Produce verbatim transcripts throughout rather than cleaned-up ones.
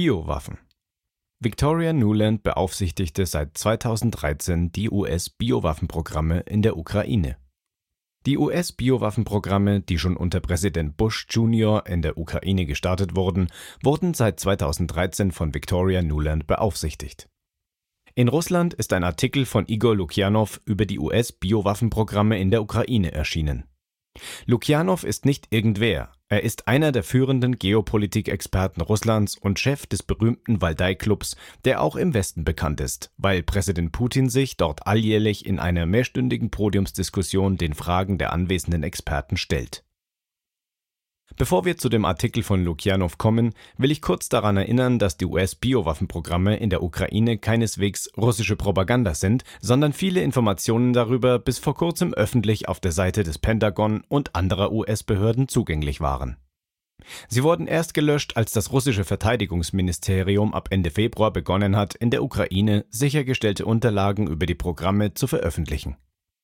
Biowaffen. Victoria Nuland beaufsichtigte seit zweitausenddreizehn die U S-Biowaffenprogramme in der Ukraine. Die U S-Biowaffenprogramme, die schon unter Präsident Bush Junior in der Ukraine gestartet wurden, wurden seit zweitausenddreizehn von Victoria Nuland beaufsichtigt. In Russland ist ein Artikel von Igor Lukjanow über die U S-Biowaffenprogramme in der Ukraine erschienen. Lukjanow ist nicht irgendwer, er ist einer der führenden Geopolitik-Experten Russlands und Chef des berühmten Waldai-Clubs, der auch im Westen bekannt ist, weil Präsident Putin sich dort alljährlich in einer mehrstündigen Podiumsdiskussion den Fragen der anwesenden Experten stellt. Bevor wir zu dem Artikel von Lukjanow kommen, will ich kurz daran erinnern, dass die U S-Biowaffenprogramme in der Ukraine keineswegs russische Propaganda sind, sondern viele Informationen darüber bis vor kurzem öffentlich auf der Seite des Pentagon und anderer U S-Behörden zugänglich waren. Sie wurden erst gelöscht, als das russische Verteidigungsministerium ab Ende Februar begonnen hat, in der Ukraine sichergestellte Unterlagen über die Programme zu veröffentlichen.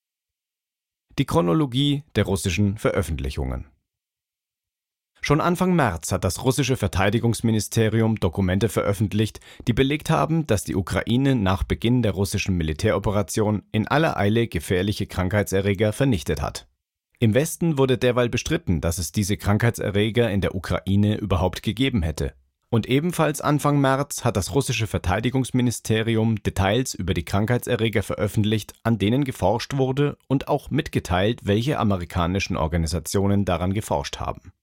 Die Chronologie der russischen Veröffentlichungen. Schon Anfang März hat das russische Verteidigungsministerium Dokumente veröffentlicht, die belegt haben, dass die Ukraine nach Beginn der russischen Militäroperation in aller Eile gefährliche Krankheitserreger vernichtet hat. Im Westen wurde derweil bestritten, dass es diese Krankheitserreger in der Ukraine überhaupt gegeben hätte. Und ebenfalls Anfang März hat das russische Verteidigungsministerium Details über die Krankheitserreger veröffentlicht, an denen geforscht wurde und auch mitgeteilt, welche amerikanischen Organisationen daran geforscht haben.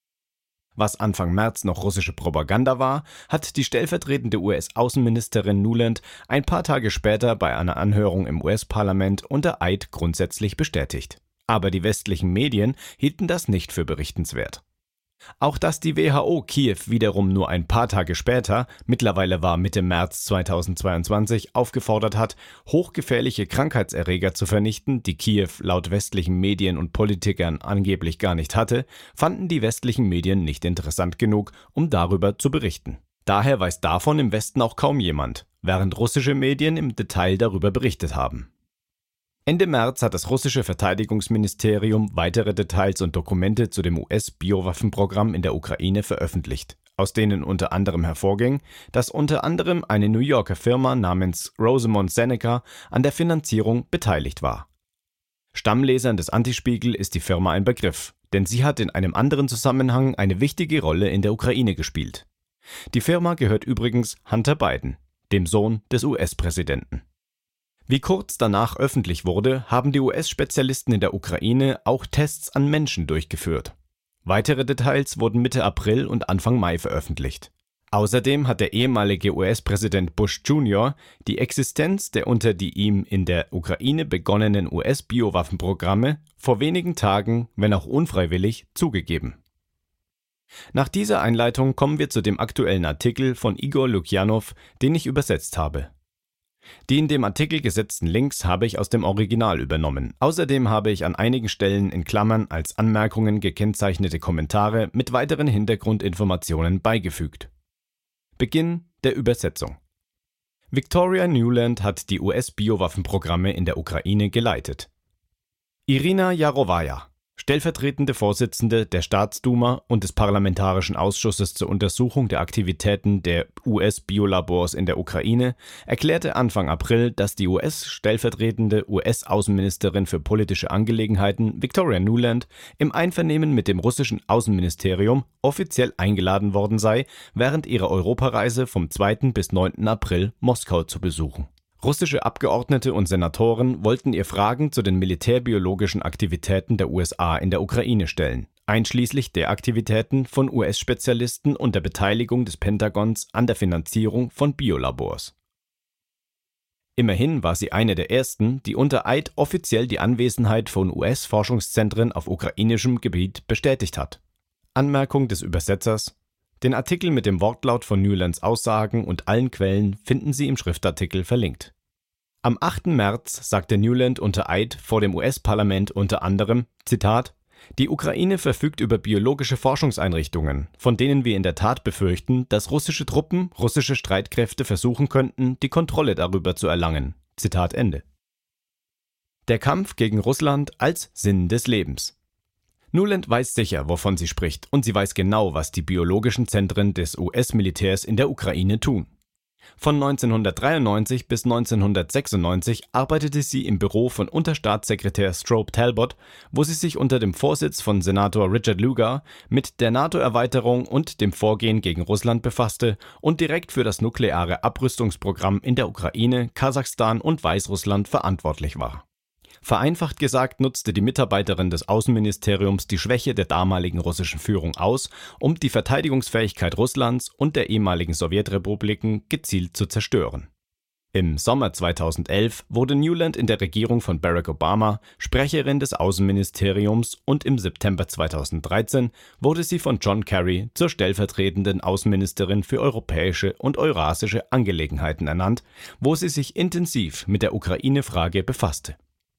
Was Anfang März noch russische Propaganda war, hat die stellvertretende U S-Außenministerin Nuland ein paar Tage später bei einer Anhörung im U S-Parlament unter Eid grundsätzlich bestätigt. Aber die westlichen Medien hielten das nicht für berichtenswert. Auch dass die W H O Kiew wiederum nur ein paar Tage später, mittlerweile war Mitte März zweitausendzweiundzwanzig, aufgefordert hat, hochgefährliche Krankheitserreger zu vernichten, die Kiew laut westlichen Medien und Politikern angeblich gar nicht hatte, fanden die westlichen Medien nicht interessant genug, um darüber zu berichten. Daher weiß davon im Westen auch kaum jemand, während russische Medien im Detail darüber berichtet haben. Ende März hat das russische Verteidigungsministerium weitere Details und Dokumente zu dem U S-Biowaffenprogramm in der Ukraine veröffentlicht, aus denen unter anderem hervorging, dass unter anderem eine New Yorker Firma namens Rosemont Seneca an der Finanzierung beteiligt war. Stammlesern des Antispiegel ist die Firma ein Begriff, denn sie hat in einem anderen Zusammenhang eine wichtige Rolle in der Ukraine gespielt. Die Firma gehört übrigens Hunter Biden, dem Sohn des U S-Präsidenten. Wie kurz danach öffentlich wurde, haben die U S-Spezialisten in der Ukraine auch Tests an Menschen durchgeführt. Weitere Details wurden Mitte April und Anfang Mai veröffentlicht. Außerdem hat der ehemalige U S-Präsident Bush Junior die Existenz der unter die ihm in der Ukraine begonnenen U S-Biowaffenprogramme vor wenigen Tagen, wenn auch unfreiwillig, zugegeben. Nach dieser Einleitung kommen wir zu dem aktuellen Artikel von Igor Lukjanow, den ich übersetzt habe. Die in dem Artikel gesetzten Links habe ich aus dem Original übernommen. Außerdem habe ich an einigen Stellen in Klammern als Anmerkungen gekennzeichnete Kommentare mit weiteren Hintergrundinformationen beigefügt. Beginn der Übersetzung. Victoria Nuland hat die U S-Biowaffenprogramme in der Ukraine geleitet. Irina Jarowaja, stellvertretende Vorsitzende der Staatsduma und des Parlamentarischen Ausschusses zur Untersuchung der Aktivitäten der U S-Biolabors in der Ukraine, erklärte Anfang April, dass die U S-stellvertretende U S-Außenministerin für politische Angelegenheiten Victoria Nuland im Einvernehmen mit dem russischen Außenministerium offiziell eingeladen worden sei, während ihrer Europareise vom zweiten bis neunten April Moskau zu besuchen. Russische Abgeordnete und Senatoren wollten ihr Fragen zu den militärbiologischen Aktivitäten der U S A in der Ukraine stellen, einschließlich der Aktivitäten von U S-Spezialisten und der Beteiligung des Pentagons an der Finanzierung von Biolabors. Immerhin war sie eine der ersten, die unter Eid offiziell die Anwesenheit von U S-Forschungszentren auf ukrainischem Gebiet bestätigt hat. Anmerkung des Übersetzers: Den Artikel mit dem Wortlaut von Nulands Aussagen und allen Quellen finden Sie im Schriftartikel verlinkt. Am achten März sagte Nuland unter Eid vor dem U S-Parlament unter anderem, Zitat, Die Ukraine verfügt über biologische Forschungseinrichtungen, von denen wir in der Tat befürchten, dass russische Truppen, russische Streitkräfte versuchen könnten, die Kontrolle darüber zu erlangen. Zitat Ende. Der Kampf gegen Russland als Sinn des Lebens. Nuland weiß sicher, wovon sie spricht, und sie weiß genau, was die biologischen Zentren des U S-Militärs in der Ukraine tun. Von neunzehnhundertdreiundneunzig bis neunzehnhundertsechsundneunzig arbeitete sie im Büro von Unterstaatssekretär Strobe Talbot, wo sie sich unter dem Vorsitz von Senator Richard Lugar mit der NATO-Erweiterung und dem Vorgehen gegen Russland befasste und direkt für das nukleare Abrüstungsprogramm in der Ukraine, Kasachstan und Weißrussland verantwortlich war. Vereinfacht gesagt nutzte die Mitarbeiterin des Außenministeriums die Schwäche der damaligen russischen Führung aus, um die Verteidigungsfähigkeit Russlands und der ehemaligen Sowjetrepubliken gezielt zu zerstören. Im Sommer zweitausendelf wurde Nuland in der Regierung von Barack Obama Sprecherin des Außenministeriums und im September zweitausenddreizehn wurde sie von John Kerry zur stellvertretenden Außenministerin für europäische und eurasische Angelegenheiten ernannt, wo sie sich intensiv mit der Ukraine-Frage befasste.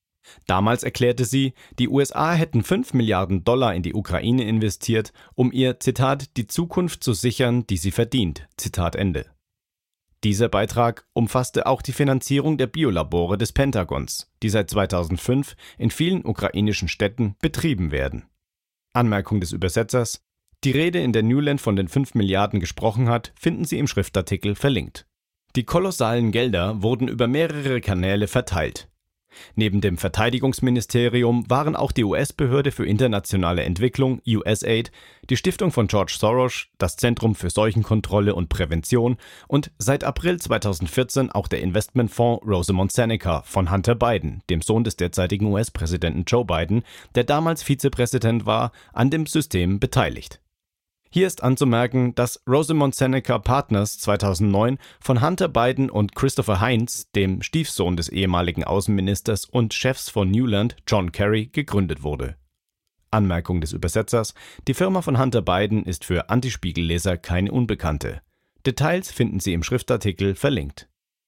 Damals erklärte sie, die U S A hätten fünf Milliarden Dollar in die Ukraine investiert, um ihr, Zitat, die Zukunft zu sichern, die sie verdient, Zitat Ende. Dieser Beitrag umfasste auch die Finanzierung der Biolabore des Pentagons, die seit zweitausendfünf in vielen ukrainischen Städten betrieben werden. Anmerkung des Übersetzers: Die Rede, in der Nuland von den fünf Milliarden gesprochen hat, finden Sie im Schriftartikel verlinkt. Die kolossalen Gelder wurden über mehrere Kanäle verteilt. Neben dem Verteidigungsministerium waren auch die U S-Behörde für internationale Entwicklung, U S A I D, die Stiftung von George Soros, das Zentrum für Seuchenkontrolle und Prävention und seit April zweitausendvierzehn auch der Investmentfonds Rosamond Seneca von Hunter Biden, dem Sohn des derzeitigen U S-Präsidenten Joe Biden, der damals Vizepräsident war, an dem System beteiligt. Hier ist anzumerken, dass Rosamond Seneca Partners zweitausendneun von Hunter Biden und Christopher Heinz, dem Stiefsohn des ehemaligen Außenministers und Chefs von Nuland, John Kerry, gegründet wurde. Anmerkung des Übersetzers: Die Firma von Hunter Biden ist für Antispiegel-Leser keine Unbekannte. Details finden Sie im Schriftartikel verlinkt.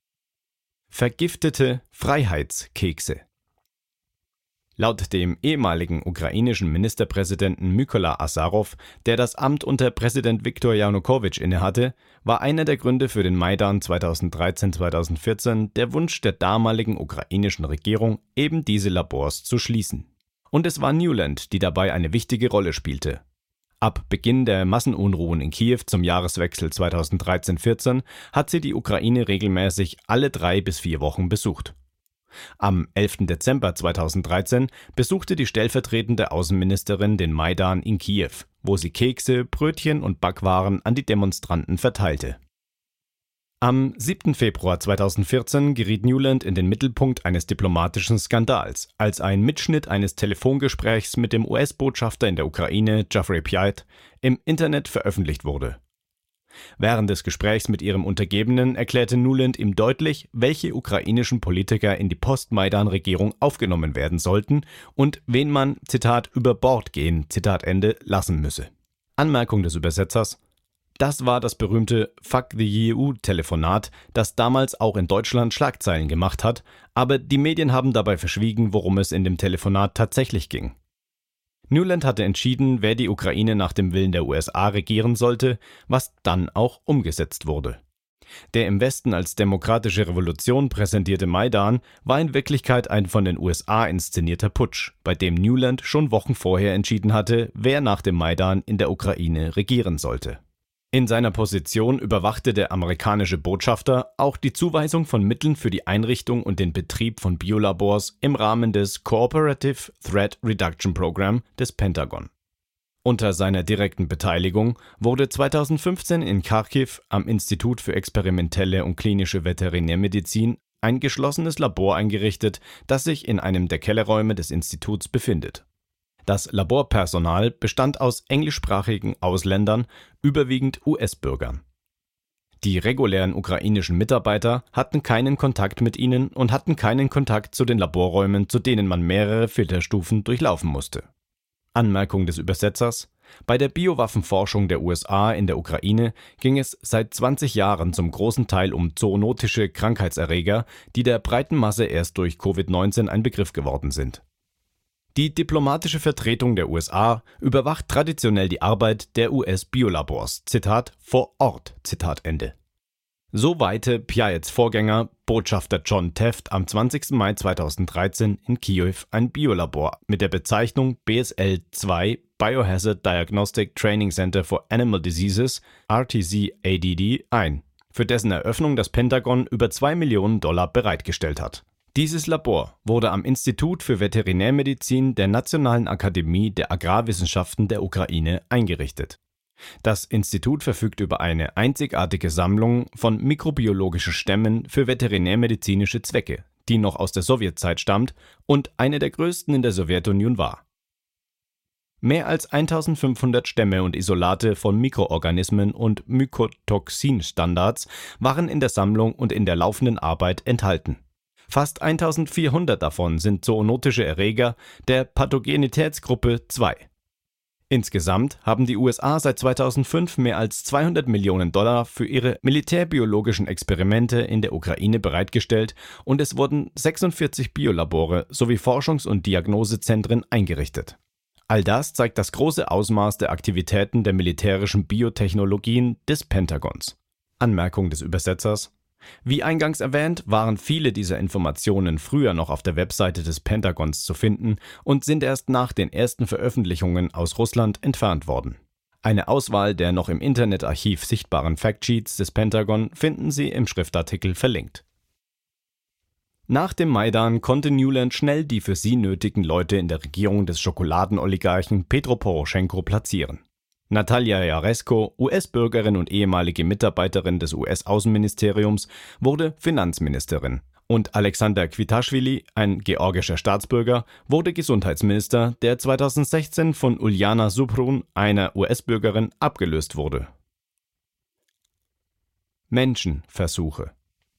Vergiftete Freiheitskekse. Laut dem ehemaligen ukrainischen Ministerpräsidenten Mykola Asarow, der das Amt unter Präsident Viktor Janukowitsch innehatte, war einer der Gründe für den Maidan zweitausenddreizehn zweitausendvierzehn der Wunsch der damaligen ukrainischen Regierung, eben diese Labors zu schließen. Und es war Nuland, die dabei eine wichtige Rolle spielte. Ab Beginn der Massenunruhen in Kiew zum Jahreswechsel zweitausenddreizehn vierzehn hat sie die Ukraine regelmäßig alle drei bis vier Wochen besucht. Am elften Dezember zweitausenddreizehn besuchte die stellvertretende Außenministerin den Maidan in Kiew, wo sie Kekse, Brötchen und Backwaren an die Demonstranten verteilte. Am siebten Februar zweitausendvierzehn geriet Nuland in den Mittelpunkt eines diplomatischen Skandals, als ein Mitschnitt eines Telefongesprächs mit dem U S-Botschafter in der Ukraine, Jeffrey Pyatt, im Internet veröffentlicht wurde. Während des Gesprächs mit ihrem Untergebenen erklärte Nuland ihm deutlich, welche ukrainischen Politiker in die Post-Maidan-Regierung aufgenommen werden sollten und wen man, Zitat, über Bord gehen, Zitat Ende, lassen müsse. Anmerkung des Übersetzers: Das war das berühmte Fuck the E U-Telefonat, das damals auch in Deutschland Schlagzeilen gemacht hat, aber die Medien haben dabei verschwiegen, worum es in dem Telefonat tatsächlich ging. Nuland hatte entschieden, wer die Ukraine nach dem Willen der U S A regieren sollte, was dann auch umgesetzt wurde. Der im Westen als demokratische Revolution präsentierte Maidan war in Wirklichkeit ein von den U S A inszenierter Putsch, bei dem Nuland schon Wochen vorher entschieden hatte, wer nach dem Maidan in der Ukraine regieren sollte. In seiner Position überwachte der amerikanische Botschafter auch die Zuweisung von Mitteln für die Einrichtung und den Betrieb von Biolabors im Rahmen des Cooperative Threat Reduction Program des Pentagon. Unter seiner direkten Beteiligung wurde zweitausendfünfzehn in Charkiw am Institut für experimentelle und klinische Veterinärmedizin ein geschlossenes Labor eingerichtet, das sich in einem der Kellerräume des Instituts befindet. Das Laborpersonal bestand aus englischsprachigen Ausländern, überwiegend U S-Bürgern. Die regulären ukrainischen Mitarbeiter hatten keinen Kontakt mit ihnen und hatten keinen Kontakt zu den Laborräumen, zu denen man mehrere Filterstufen durchlaufen musste. Anmerkung des Übersetzers: Bei der Biowaffenforschung der U S A in der Ukraine ging es seit zwanzig Jahren zum großen Teil um zoonotische Krankheitserreger, die der breiten Masse erst durch Covid neunzehn ein Begriff geworden sind. Die diplomatische Vertretung der U S A überwacht traditionell die Arbeit der U S-Biolabors, Zitat, vor Ort, Zitat Ende. So weihte Piagets Vorgänger, Botschafter John Taft, am zwanzigsten Mai zweitausenddreizehn in Kiew ein Biolabor mit der Bezeichnung B S L zwei Biohazard Diagnostic Training Center for Animal Diseases, R T C A D D, ein, für dessen Eröffnung das Pentagon über zwei Millionen Dollar bereitgestellt hat. Dieses Labor wurde am Institut für Veterinärmedizin der Nationalen Akademie der Agrarwissenschaften der Ukraine eingerichtet. Das Institut verfügt über eine einzigartige Sammlung von mikrobiologischen Stämmen für veterinärmedizinische Zwecke, die noch aus der Sowjetzeit stammt und eine der größten in der Sowjetunion war. Mehr als eintausendfünfhundert Stämme und Isolate von Mikroorganismen und Mykotoxin-Standards waren in der Sammlung und in der laufenden Arbeit enthalten. Fast eintausendvierhundert davon sind zoonotische Erreger der Pathogenitätsgruppe zwei. Insgesamt haben die U S A seit zweitausendfünf mehr als zweihundert Millionen Dollar für ihre militärbiologischen Experimente in der Ukraine bereitgestellt und es wurden sechsundvierzig Biolabore sowie Forschungs- und Diagnosezentren eingerichtet. All das zeigt das große Ausmaß der Aktivitäten der militärischen Biotechnologien des Pentagons. Anmerkung des Übersetzers: Wie eingangs erwähnt, waren viele dieser Informationen früher noch auf der Webseite des Pentagons zu finden und sind erst nach den ersten Veröffentlichungen aus Russland entfernt worden. Eine Auswahl der noch im Internetarchiv sichtbaren Factsheets des Pentagon finden Sie im Schriftartikel verlinkt. Nach dem Maidan konnte Nuland schnell die für sie nötigen Leute in der Regierung des Schokoladenoligarchen Petro Poroschenko platzieren. Natalia Jaresko, U S-Bürgerin und ehemalige Mitarbeiterin des U S-Außenministeriums, wurde Finanzministerin und Alexander Kvitaschwili, ein georgischer Staatsbürger, wurde Gesundheitsminister, der zweitausendsechzehn von Uljana Suprun, einer U S-Bürgerin, abgelöst wurde. Menschenversuche.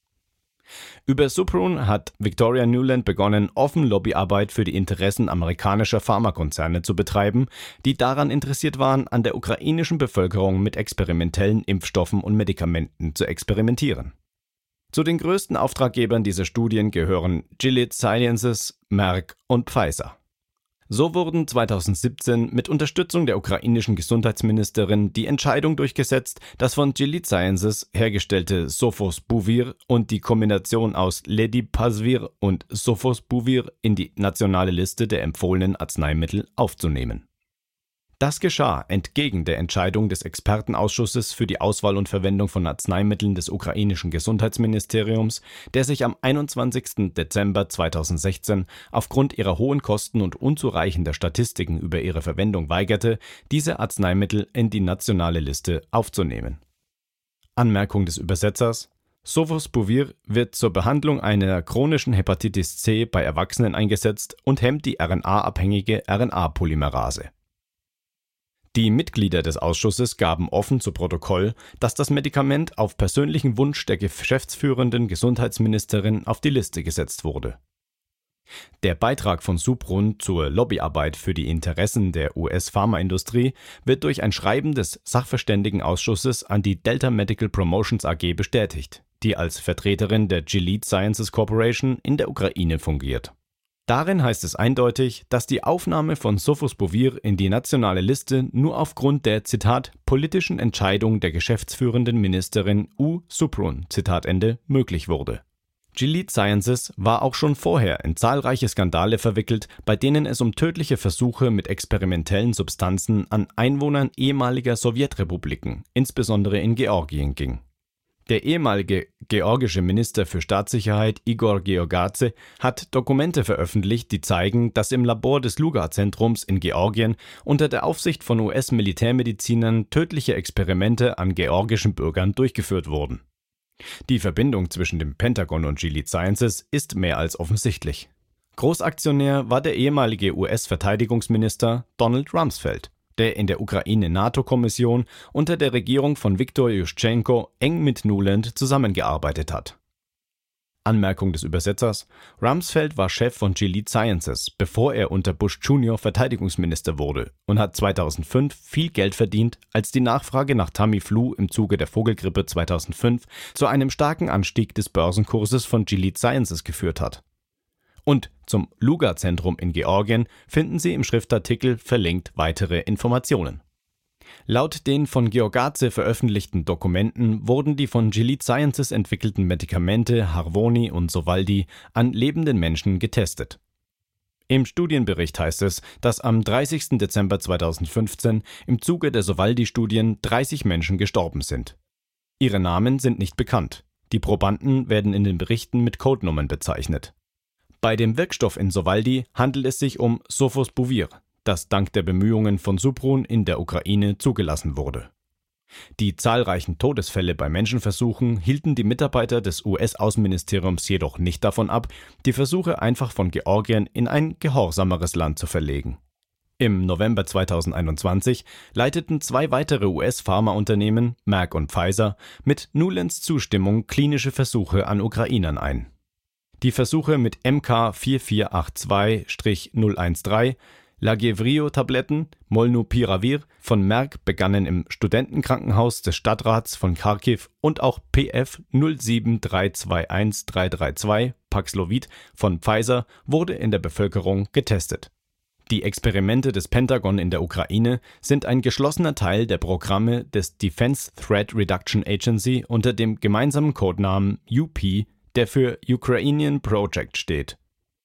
Über Suprun hat Victoria Nuland begonnen, offen Lobbyarbeit für die Interessen amerikanischer Pharmakonzerne zu betreiben, die daran interessiert waren, an der ukrainischen Bevölkerung mit experimentellen Impfstoffen und Medikamenten zu experimentieren. Zu den größten Auftraggebern dieser Studien gehören Gilead Sciences, Merck und Pfizer. So wurden zweitausendsiebzehn mit Unterstützung der ukrainischen Gesundheitsministerin die Entscheidung durchgesetzt, das von Gilead Sciences hergestellte Sofosbuvir und die Kombination aus Ledipasvir und Sofosbuvir in die nationale Liste der empfohlenen Arzneimittel aufzunehmen. Das geschah entgegen der Entscheidung des Expertenausschusses für die Auswahl und Verwendung von Arzneimitteln des ukrainischen Gesundheitsministeriums, der sich am einundzwanzigsten Dezember zweitausendsechzehn aufgrund ihrer hohen Kosten und unzureichender Statistiken über ihre Verwendung weigerte, diese Arzneimittel in die nationale Liste aufzunehmen. Anmerkung des Übersetzers: Sofosbuvir wird zur Behandlung einer chronischen Hepatitis C bei Erwachsenen eingesetzt und hemmt die R N A-abhängige R N A-Polymerase. Die Mitglieder des Ausschusses gaben offen zu Protokoll, dass das Medikament auf persönlichen Wunsch der geschäftsführenden Gesundheitsministerin auf die Liste gesetzt wurde. Der Beitrag von Suprun zur Lobbyarbeit für die Interessen der U S-Pharmaindustrie wird durch ein Schreiben des Sachverständigenausschusses an die Delta Medical Promotions A G bestätigt, die als Vertreterin der Gilead Sciences Corporation in der Ukraine fungiert. Darin heißt es eindeutig, dass die Aufnahme von Sofosbuvir in die nationale Liste nur aufgrund der, Zitat, politischen Entscheidung der geschäftsführenden Ministerin U. Suprun, Zitat Ende, möglich wurde. Gilead Sciences war auch schon vorher in zahlreiche Skandale verwickelt, bei denen es um tödliche Versuche mit experimentellen Substanzen an Einwohnern ehemaliger Sowjetrepubliken, insbesondere in Georgien, ging. Der ehemalige georgische Minister für Staatssicherheit Igor Georgadze hat Dokumente veröffentlicht, die zeigen, dass im Labor des Lugar-Zentrums in Georgien unter der Aufsicht von U S-Militärmedizinern tödliche Experimente an georgischen Bürgern durchgeführt wurden. Die Verbindung zwischen dem Pentagon und Gilead Sciences ist mehr als offensichtlich. Großaktionär war der ehemalige U S-Verteidigungsminister Donald Rumsfeld, der in der Ukraine-NATO-Kommission unter der Regierung von Viktor Juschenko eng mit Nuland zusammengearbeitet hat. Anmerkung des Übersetzers: Rumsfeld war Chef von Gilead Sciences, bevor er unter Bush Junior Verteidigungsminister wurde, und hat zweitausendfünf viel Geld verdient, als die Nachfrage nach Tamiflu im Zuge der Vogelgrippe zweitausendfünf zu einem starken Anstieg des Börsenkurses von Gilead Sciences geführt hat. Und zum Lugar-Zentrum in Georgien finden Sie im Schriftartikel verlinkt weitere Informationen. Laut den von Georgaze veröffentlichten Dokumenten wurden die von Gilead Sciences entwickelten Medikamente Harvoni und Sovaldi an lebenden Menschen getestet. Im Studienbericht heißt es, dass am dreißigsten Dezember zweitausendfünfzehn im Zuge der Sovaldi-Studien dreißig Menschen gestorben sind. Ihre Namen sind nicht bekannt. Die Probanden werden in den Berichten mit Codenummern bezeichnet. Bei dem Wirkstoff in Sovaldi handelt es sich um Sofosbuvir, das dank der Bemühungen von Supron in der Ukraine zugelassen wurde. Die zahlreichen Todesfälle bei Menschenversuchen hielten die Mitarbeiter des U S-Außenministeriums jedoch nicht davon ab, die Versuche einfach von Georgien in ein gehorsameres Land zu verlegen. Im November zweitausendeinundzwanzig leiteten zwei weitere U S-Pharmaunternehmen, Merck und Pfizer, mit Nulents Zustimmung klinische Versuche an Ukrainern ein. Die Versuche mit M K vier vier acht zwei null eins drei Lagevrio-Tabletten, Molnupiravir von Merck begannen im Studentenkrankenhaus des Stadtrats von Charkiw und auch P F null sieben drei zwei eins drei drei zwei Paxlovid von Pfizer wurde in der Bevölkerung getestet. Die Experimente des Pentagon in der Ukraine sind ein geschlossener Teil der Programme des Defense Threat Reduction Agency unter dem gemeinsamen Codenamen U P, der für Ukrainian Project steht.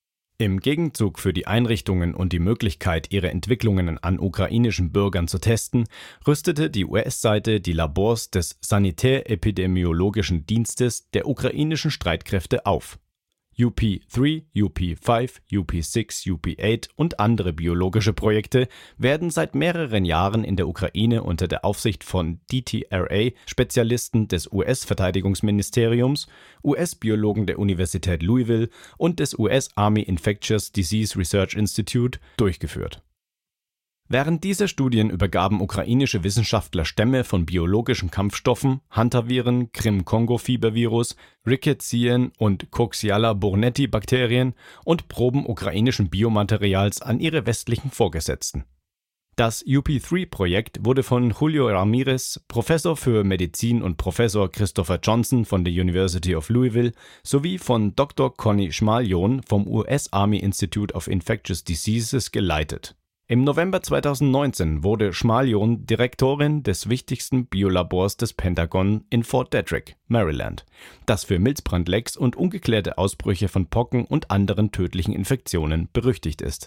Im Gegenzug für die Einrichtungen und die Möglichkeit, ihre Entwicklungen an ukrainischen Bürgern zu testen, rüstete die U S-Seite die Labors des Sanitär-Epidemiologischen Dienstes der ukrainischen Streitkräfte auf. U P drei, U P fünf, U P sechs, U P acht und andere biologische Projekte werden seit mehreren Jahren in der Ukraine unter der Aufsicht von D T R A-Spezialisten des U S-Verteidigungsministeriums, U S-Biologen der Universität Louisville und des U S Army Infectious Disease Research Institute durchgeführt. Während dieser Studien übergaben ukrainische Wissenschaftler Stämme von biologischen Kampfstoffen, Hantaviren, Krim-Kongo-Fiebervirus, Rickettsionen und Coxiella-Burnetti-Bakterien und Proben ukrainischen Biomaterials an ihre westlichen Vorgesetzten. Das U P drei Projekt wurde von Julio Ramirez, Professor für Medizin und Professor Christopher Johnson von der University of Louisville sowie von Doktor Conny Schmaljon vom U S Army Institute of Infectious Diseases geleitet. Im November zweitausendneunzehn wurde Schmaljon Direktorin des wichtigsten Biolabors des Pentagon in Fort Detrick, Maryland, das für Milzbrandlecks und ungeklärte Ausbrüche von Pocken und anderen tödlichen Infektionen berüchtigt ist.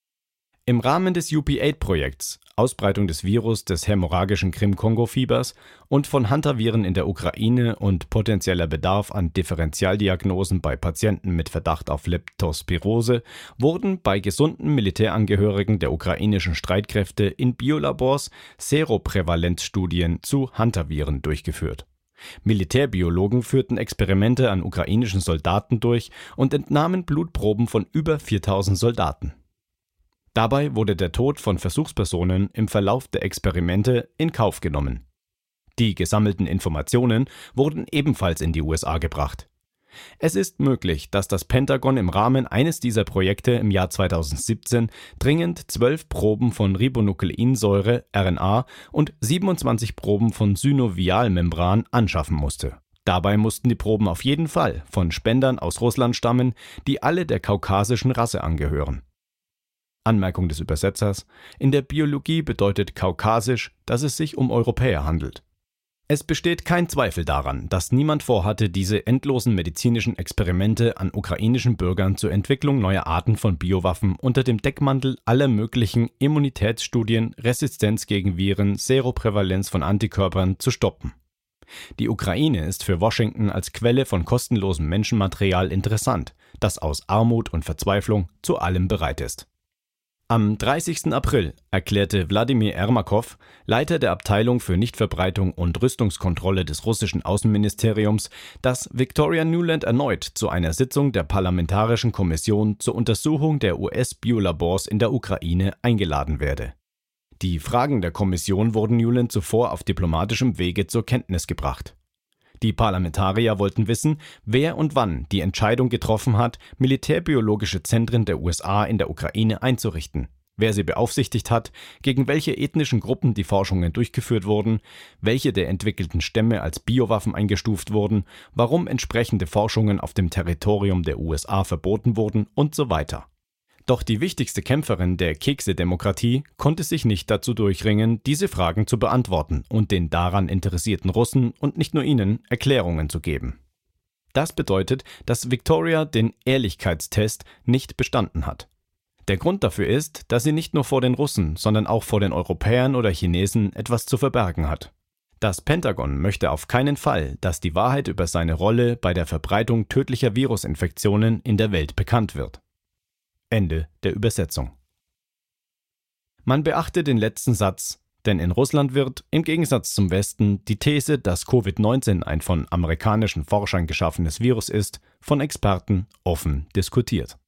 Im Rahmen des U P acht Projekts, Ausbreitung des Virus des hämorrhagischen Krim-Kongo-Fiebers und von Hantaviren in der Ukraine und potenzieller Bedarf an Differentialdiagnosen bei Patienten mit Verdacht auf Leptospirose, wurden bei gesunden Militärangehörigen der ukrainischen Streitkräfte in Biolabors Seroprävalenzstudien zu Hantaviren durchgeführt. Militärbiologen führten Experimente an ukrainischen Soldaten durch und entnahmen Blutproben von über viertausend Soldaten. Dabei wurde der Tod von Versuchspersonen im Verlauf der Experimente in Kauf genommen. Die gesammelten Informationen wurden ebenfalls in die U S A gebracht. Es ist möglich, dass das Pentagon im Rahmen eines dieser Projekte im Jahr zweitausendsiebzehn dringend zwölf Proben von Ribonukleinsäure R N A und siebenundzwanzig Proben von Synovialmembran anschaffen musste. Dabei mussten die Proben auf jeden Fall von Spendern aus Russland stammen, die alle der kaukasischen Rasse angehören. Anmerkung des Übersetzers: In der Biologie bedeutet kaukasisch, dass es sich um Europäer handelt. Es besteht kein Zweifel daran, dass niemand vorhatte, diese endlosen medizinischen Experimente an ukrainischen Bürgern zur Entwicklung neuer Arten von Biowaffen unter dem Deckmantel aller möglichen Immunitätsstudien, Resistenz gegen Viren, Seroprävalenz von Antikörpern zu stoppen. Die Ukraine ist für Washington als Quelle von kostenlosem Menschenmaterial interessant, das aus Armut und Verzweiflung zu allem bereit ist. Am dreißigsten April erklärte Wladimir Ermakov, Leiter der Abteilung für Nichtverbreitung und Rüstungskontrolle des russischen Außenministeriums, dass Victoria Nuland erneut zu einer Sitzung der Parlamentarischen Kommission zur Untersuchung der U S-Biolabors in der Ukraine eingeladen werde. Die Fragen der Kommission wurden Nuland zuvor auf diplomatischem Wege zur Kenntnis gebracht. Die Parlamentarier wollten wissen, wer und wann die Entscheidung getroffen hat, militärbiologische Zentren der U S A in der Ukraine einzurichten, wer sie beaufsichtigt hat, gegen welche ethnischen Gruppen die Forschungen durchgeführt wurden, welche der entwickelten Stämme als Biowaffen eingestuft wurden, warum entsprechende Forschungen auf dem Territorium der U S A verboten wurden und so weiter. Doch die wichtigste Kämpferin der Kekse-Demokratie konnte sich nicht dazu durchringen, diese Fragen zu beantworten und den daran interessierten Russen und nicht nur ihnen Erklärungen zu geben. Das bedeutet, dass Viktoria den Ehrlichkeitstest nicht bestanden hat. Der Grund dafür ist, dass sie nicht nur vor den Russen, sondern auch vor den Europäern oder Chinesen etwas zu verbergen hat. Das Pentagon möchte auf keinen Fall, dass die Wahrheit über seine Rolle bei der Verbreitung tödlicher Virusinfektionen in der Welt bekannt wird. Ende der Übersetzung. Man beachte den letzten Satz, denn in Russland wird, im Gegensatz zum Westen, die These, dass Covid neunzehn ein von amerikanischen Forschern geschaffenes Virus ist, von Experten offen diskutiert.